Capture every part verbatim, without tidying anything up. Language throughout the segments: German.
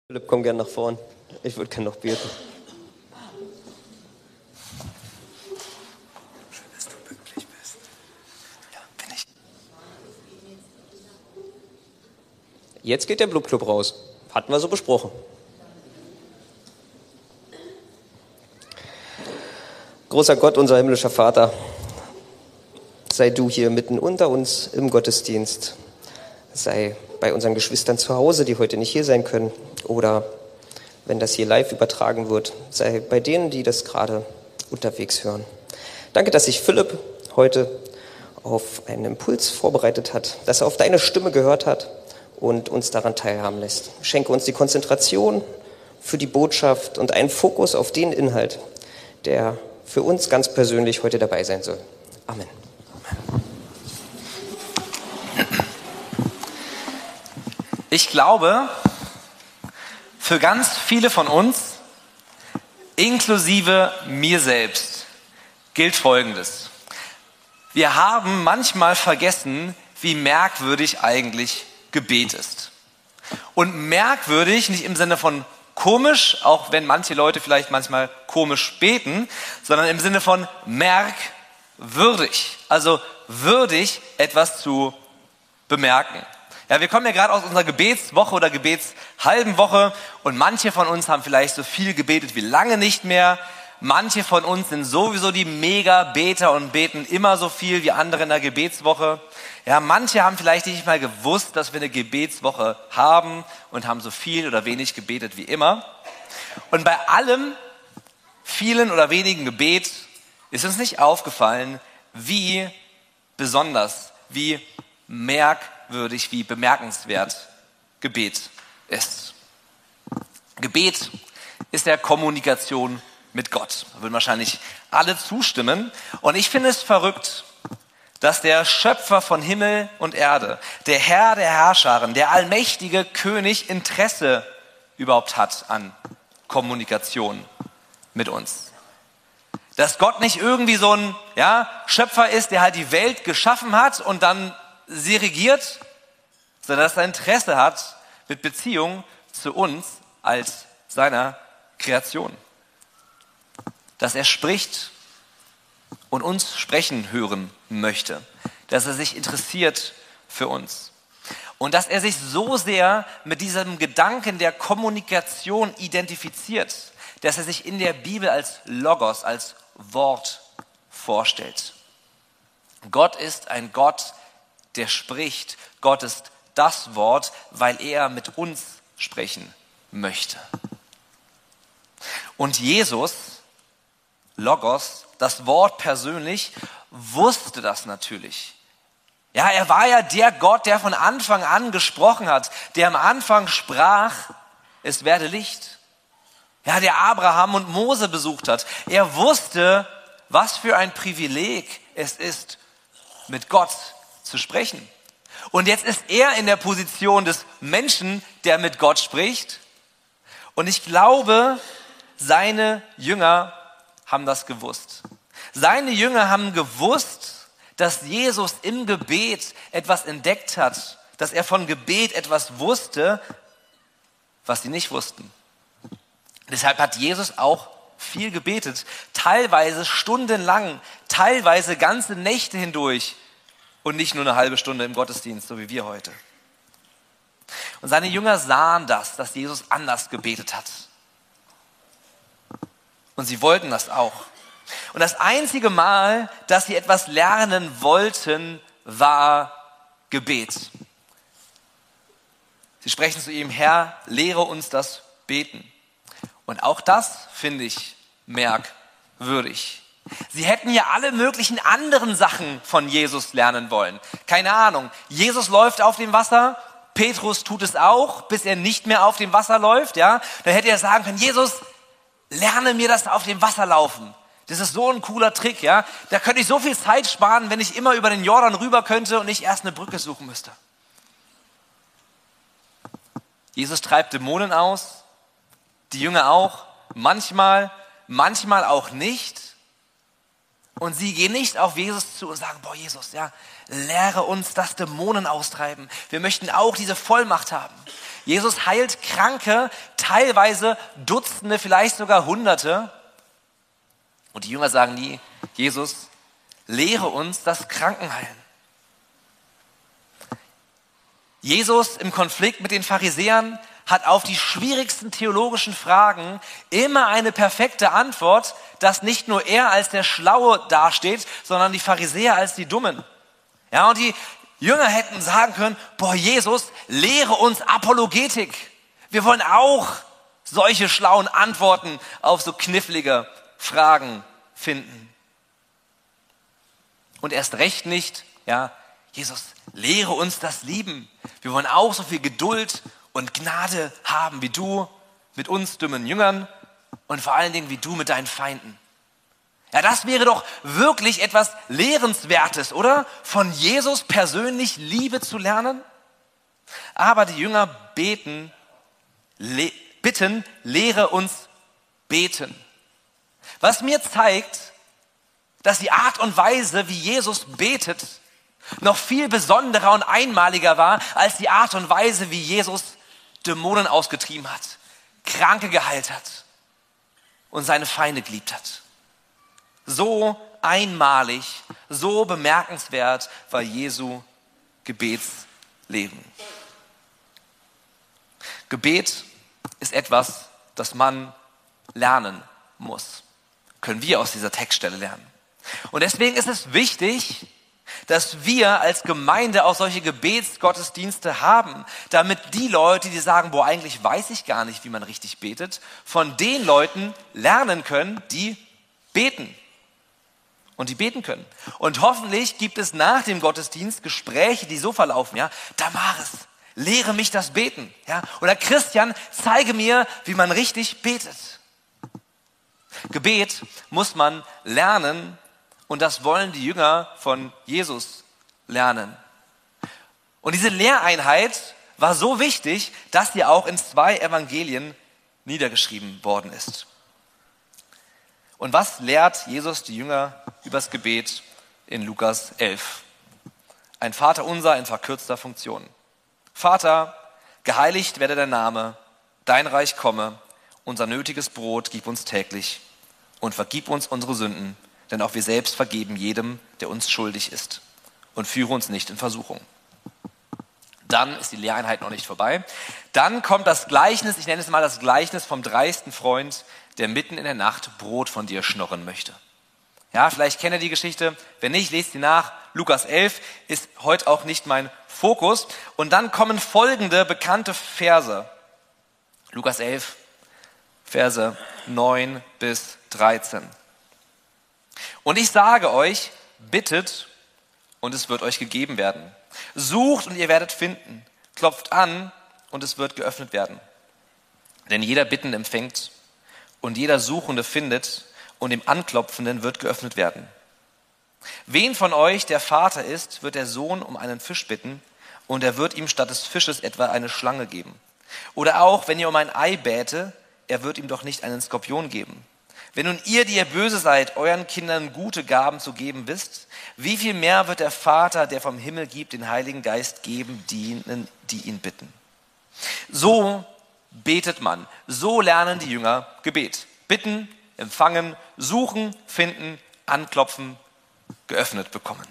Philipp, komm gern nach vorn. Ich würde gerne noch beten. Schön, dass du pünktlich bist. Ja, bin ich. Jetzt geht der Blubclub raus. Hatten wir so besprochen. Großer Gott, unser himmlischer Vater, sei du hier mitten unter uns im Gottesdienst. Sei bei unseren Geschwistern zu Hause, die heute nicht hier sein können. Oder wenn das hier live übertragen wird, sei bei denen, die das gerade unterwegs hören. Danke, dass sich Philipp heute auf einen Impuls vorbereitet hat, dass er auf deine Stimme gehört hat und uns daran teilhaben lässt. Schenke uns die Konzentration für die Botschaft und einen Fokus auf den Inhalt, der für uns ganz persönlich heute dabei sein soll. Amen. Ich glaube, für ganz viele von uns, inklusive mir selbst, gilt Folgendes. Wir haben manchmal vergessen, wie merkwürdig eigentlich Gebet ist. Und merkwürdig nicht im Sinne von komisch, auch wenn manche Leute vielleicht manchmal komisch beten, sondern im Sinne von merkwürdig. Also würdig, etwas zu bemerken. Ja, wir kommen ja gerade aus unserer Gebetswoche oder Gebetshalben Woche und manche von uns haben vielleicht so viel gebetet wie lange nicht mehr. Manche von uns sind sowieso die Mega-Beter und beten immer so viel wie andere in der Gebetswoche. Ja, manche haben vielleicht nicht mal gewusst, dass wir eine Gebetswoche haben und haben so viel oder wenig gebetet wie immer. Und bei allem vielen oder wenigen Gebet ist uns nicht aufgefallen, wie besonders, wie merkwürdig, wie bemerkenswert Gebet ist. Gebet ist der Kommunikation mit Gott. Da würden wahrscheinlich alle zustimmen. Und ich finde es verrückt, dass der Schöpfer von Himmel und Erde, der Herr der Herrscharen, der allmächtige König Interesse überhaupt hat an Kommunikation mit uns. Dass Gott nicht irgendwie so ein ja, Schöpfer ist, der halt die Welt geschaffen hat und dann sie regiert, sondern dass er Interesse hat mit Beziehung zu uns als seiner Kreation. Dass er spricht und uns sprechen hören möchte. Dass er sich interessiert für uns. Und dass er sich so sehr mit diesem Gedanken der Kommunikation identifiziert, dass er sich in der Bibel als Logos, als Wort vorstellt. Gott ist ein Gott, der spricht. Gott ist das Wort, weil er mit uns sprechen möchte. Und Jesus, Logos, das Wort persönlich, wusste das natürlich. Ja, er war ja der Gott, der von Anfang an gesprochen hat, der am Anfang sprach, es werde Licht. Ja, der Abraham und Mose besucht hat. Er wusste, was für ein Privileg es ist, mit Gott zu sprechen. Und jetzt ist er in der Position des Menschen, der mit Gott spricht. Und ich glaube, seine Jünger haben das gewusst. Seine Jünger haben gewusst, dass Jesus im Gebet etwas entdeckt hat, dass er von Gebet etwas wusste, was sie nicht wussten. Deshalb hat Jesus auch viel gebetet, teilweise stundenlang, teilweise ganze Nächte hindurch und nicht nur eine halbe Stunde im Gottesdienst, so wie wir heute. Und seine Jünger sahen das, dass Jesus anders gebetet hat. Und sie wollten das auch. Und das einzige Mal, dass sie etwas lernen wollten, war Gebet. Sie sprechen zu ihm: Herr, lehre uns das Beten. Und auch das finde ich merkwürdig. Sie hätten ja alle möglichen anderen Sachen von Jesus lernen wollen. Keine Ahnung, Jesus läuft auf dem Wasser, Petrus tut es auch, bis er nicht mehr auf dem Wasser läuft. Ja? Dann hätte er sagen können: Jesus, lerne mir das auf dem Wasser laufen. Das ist so ein cooler Trick. Ja? Da könnte ich so viel Zeit sparen, wenn ich immer über den Jordan rüber könnte und nicht erst eine Brücke suchen müsste. Jesus treibt Dämonen aus, die Jünger auch, manchmal, manchmal auch nicht. Und sie gehen nicht auf Jesus zu und sagen: Boah, Jesus, ja, lehre uns das Dämonen austreiben. Wir möchten auch diese Vollmacht haben. Jesus heilt Kranke, teilweise Dutzende, vielleicht sogar Hunderte. Und die Jünger sagen nie, Jesus, lehre uns das Krankenheilen. Jesus im Konflikt mit den Pharisäern hat auf die schwierigsten theologischen Fragen immer eine perfekte Antwort, dass nicht nur er als der Schlaue dasteht, sondern die Pharisäer als die Dummen. Ja, und die Jünger hätten sagen können, boah, Jesus, lehre uns Apologetik. Wir wollen auch solche schlauen Antworten auf so knifflige Fragen finden. Und erst recht nicht, ja, Jesus, lehre uns das Lieben. Wir wollen auch so viel Geduld und Gnade haben wie du mit uns dummen Jüngern und vor allen Dingen wie du mit deinen Feinden. Ja, das wäre doch wirklich etwas Lehrenswertes, oder? Von Jesus persönlich Liebe zu lernen. Aber die Jünger beten, le- bitten, lehre uns beten. Was mir zeigt, dass die Art und Weise, wie Jesus betet, noch viel besonderer und einmaliger war, als die Art und Weise, wie Jesus Dämonen ausgetrieben hat, Kranke geheilt hat und seine Feinde geliebt hat. So einmalig, so bemerkenswert war Jesu Gebetsleben. Gebet ist etwas, das man lernen muss. Können wir aus dieser Textstelle lernen. Und deswegen ist es wichtig, dass wir als Gemeinde auch solche Gebetsgottesdienste haben, damit die Leute, die sagen, boah, eigentlich weiß ich gar nicht, wie man richtig betet, von den Leuten lernen können, die beten. Und die beten können. Und hoffentlich gibt es nach dem Gottesdienst Gespräche, die so verlaufen, ja, Damaris, lehre mich das Beten, ja, oder Christian, zeige mir, wie man richtig betet. Gebet muss man lernen und das wollen die Jünger von Jesus lernen. Und diese Lehreinheit war so wichtig, dass sie auch in zwei Evangelien niedergeschrieben worden ist. Und was lehrt Jesus die Jünger übers Gebet in Lukas elf? Ein Vaterunser in verkürzter Funktion. Vater, geheiligt werde dein Name, dein Reich komme, unser nötiges Brot gib uns täglich und vergib uns unsere Sünden, denn auch wir selbst vergeben jedem, der uns schuldig ist. Und führe uns nicht in Versuchung. Dann ist die Lehreinheit noch nicht vorbei. Dann kommt das Gleichnis, ich nenne es mal das Gleichnis vom dreisten Freund, der mitten in der Nacht Brot von dir schnorren möchte. Ja, vielleicht kennt ihr die Geschichte. Wenn nicht, lest sie nach. Lukas elf ist heute auch nicht mein Fokus. Und dann kommen folgende bekannte Verse. Lukas elf, Verse neun bis dreizehn. Und ich sage euch, bittet und es wird euch gegeben werden. Sucht und ihr werdet finden. Klopft an und es wird geöffnet werden. Denn jeder Bittende empfängt und jeder Suchende findet und dem Anklopfenden wird geöffnet werden. Wen von euch der Vater ist, wird der Sohn um einen Fisch bitten und er wird ihm statt des Fisches etwa eine Schlange geben. Oder auch, wenn ihr um ein Ei bäte, er wird ihm doch nicht einen Skorpion geben. Wenn nun ihr, die ihr böse seid, euren Kindern gute Gaben zu geben wisst, wie viel mehr wird der Vater, der vom Himmel gibt, den Heiligen Geist geben, denen, die ihn bitten. So betet man, so lernen die Jünger Gebet. Bitten, empfangen, suchen, finden, anklopfen, geöffnet bekommen.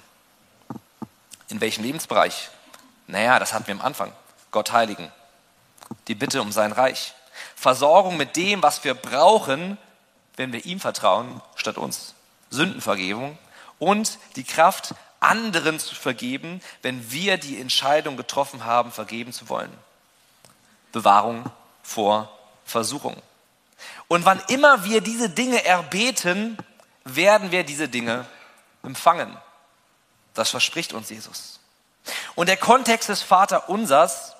In welchem Lebensbereich? Naja, das hatten wir am Anfang. Gott heiligen. Die Bitte um sein Reich. Versorgung mit dem, was wir brauchen, wenn wir ihm vertrauen, statt uns. Sündenvergebung und die Kraft, anderen zu vergeben, wenn wir die Entscheidung getroffen haben, vergeben zu wollen. Bewahrung vor Versuchung. Und wann immer wir diese Dinge erbeten, werden wir diese Dinge empfangen. Das verspricht uns Jesus. Und der Kontext des Vaterunsers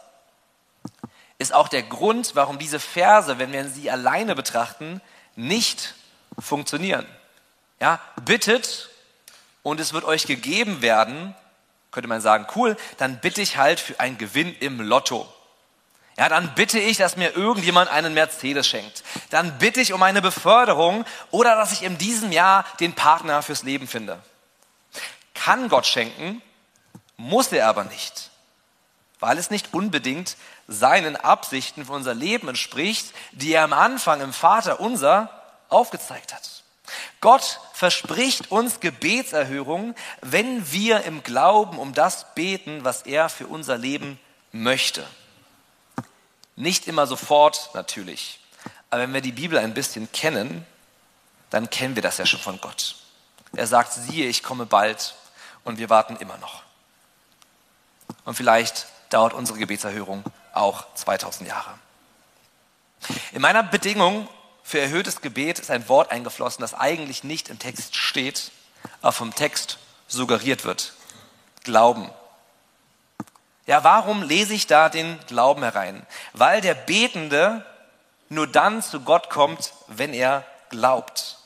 ist auch der Grund, warum diese Verse, wenn wir sie alleine betrachten, nicht funktionieren. Ja, bittet und es wird euch gegeben werden, könnte man sagen, cool, dann bitte ich halt für einen Gewinn im Lotto. Ja, dann bitte ich, dass mir irgendjemand einen Mercedes schenkt. Dann bitte ich um eine Beförderung oder dass ich in diesem Jahr den Partner fürs Leben finde. Kann Gott schenken, muss er aber nicht. weil es nicht unbedingt seinen Absichten für unser Leben entspricht, die er am Anfang im Vater unser aufgezeigt hat. Gott verspricht uns Gebetserhörung, wenn wir im Glauben um das beten, was er für unser Leben möchte. Nicht immer sofort, natürlich. Aber wenn wir die Bibel ein bisschen kennen, dann kennen wir das ja schon von Gott. Er sagt, siehe, ich komme bald, und wir warten immer noch. Und vielleicht dauert unsere Gebetserhörung auch zweitausend Jahre. In meiner Bedingung für erhöhtes Gebet ist ein Wort eingeflossen, das eigentlich nicht im Text steht, aber vom Text suggeriert wird. Glauben. Ja, warum lese ich da den Glauben herein? Weil der Betende nur dann zu Gott kommt, wenn er glaubt.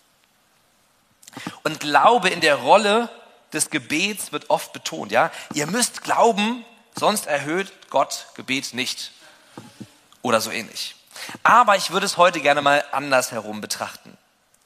Und Glaube in der Rolle des Gebets wird oft betont. Ja, ihr müsst glauben, sonst erhöht Gott Gebet nicht. Oder so ähnlich. Aber ich würde es heute gerne mal andersherum betrachten.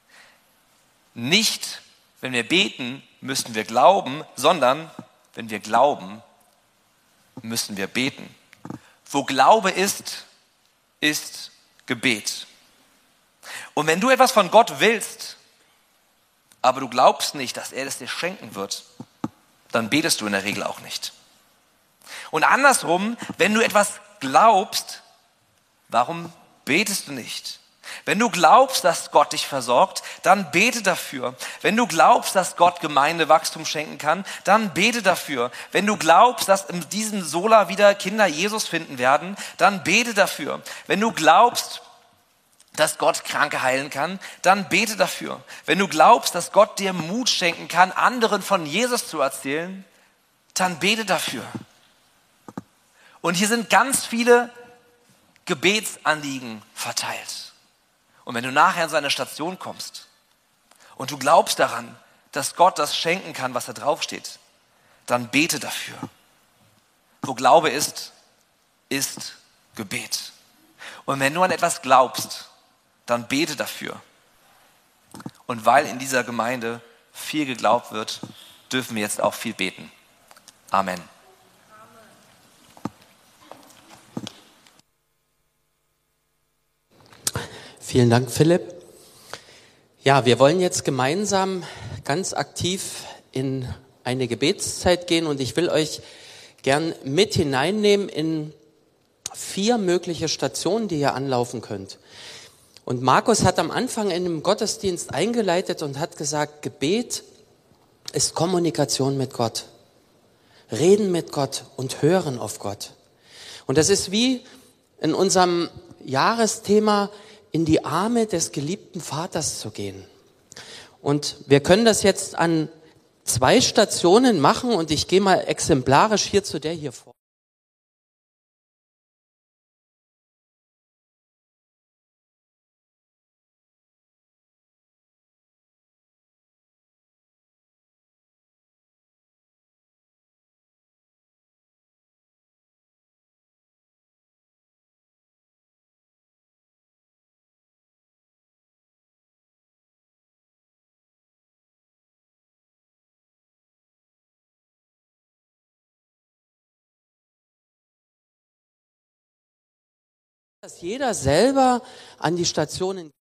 Nicht, wenn wir beten, müssen wir glauben, sondern wenn wir glauben, müssen wir beten. Wo Glaube ist, ist Gebet. Und wenn du etwas von Gott willst, aber du glaubst nicht, dass er es dir schenken wird, dann betest du in der Regel auch nicht. Und andersrum, wenn du etwas glaubst, warum betest du nicht? Wenn du glaubst, dass Gott dich versorgt, dann bete dafür. Wenn du glaubst, dass Gott Gemeindewachstum schenken kann, dann bete dafür. Wenn du glaubst, dass in diesem Sola wieder Kinder Jesus finden werden, dann bete dafür. Wenn du glaubst, dass Gott Kranke heilen kann, dann bete dafür. Wenn du glaubst, dass Gott dir Mut schenken kann, anderen von Jesus zu erzählen, dann bete dafür. Und hier sind ganz viele Gebetsanliegen verteilt. Und wenn du nachher in so eine Station kommst und du glaubst daran, dass Gott das schenken kann, was da draufsteht, dann bete dafür. Wo Glaube ist, ist Gebet. Und wenn du an etwas glaubst, dann bete dafür. Und weil in dieser Gemeinde viel geglaubt wird, dürfen wir jetzt auch viel beten. Amen. Vielen Dank, Philipp. Ja, wir wollen jetzt gemeinsam ganz aktiv in eine Gebetszeit gehen und ich will euch gern mit hineinnehmen in vier mögliche Stationen, die ihr anlaufen könnt. Und Markus hat am Anfang in dem Gottesdienst eingeleitet und hat gesagt, Gebet ist Kommunikation mit Gott. Reden mit Gott und hören auf Gott. Und das ist wie in unserem Jahresthema, in die Arme des geliebten Vaters zu gehen. Und wir können das jetzt an zwei Stationen machen und ich gehe mal exemplarisch hier zu der hier vor. Dass jeder selber an die Stationen